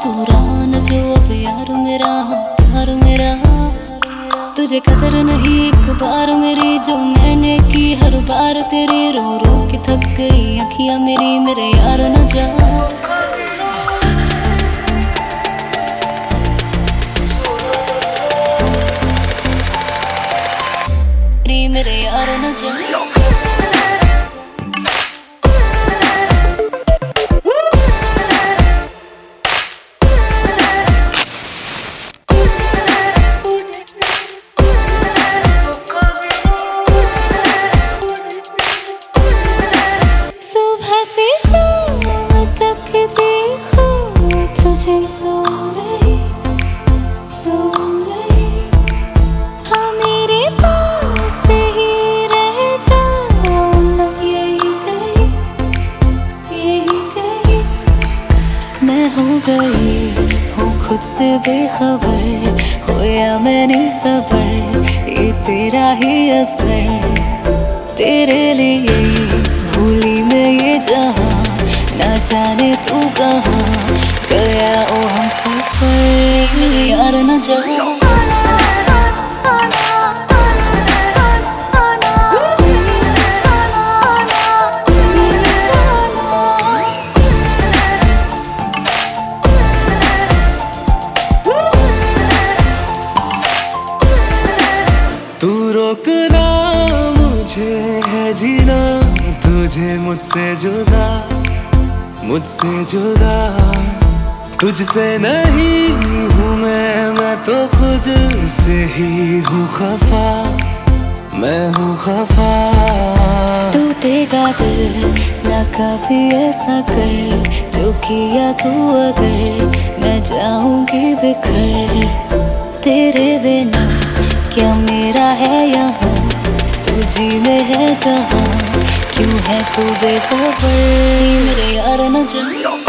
तू रहा न जो अब यार मेरा, प्यार मेरा। तुझे कदर नहीं एक बार मेरी जो मैंने की, हर बार तेरी रो रो के थक गई अखियां मेरी, मेरे यार न जा। मेरे यार न जा। सुबह से शाम तक देखो तुझे सो गई, सो गई। हाँ मेरे पास ही रह जाओ ना, यही गई, यही गई। मैं हो गई हूँ खुद से बेखबर, खोया मैंने सबर, ये तेरा ही असर। तेरे लिए भूली मैं ये जहां, ना जाने तू कहाँ गया ओ हम सफर। मेरे यार न जा। तू रोकना मुझे है जीना, तुझे मुझसे जुदा, मुझसे जुदा। तुझसे नहीं हूँ मैं तो खुद से ही हूँ खफा, मैं हूँ खफा। टूटेगा दिल ना कभी ऐसा कर, जो किया तू अगर, मैं जाऊंगी बिखर। तेरे बिना क्या मेरा है यहाँ, तुझी में है जहाँ, क्यों है तू बेखबर। मेरे यार न जा।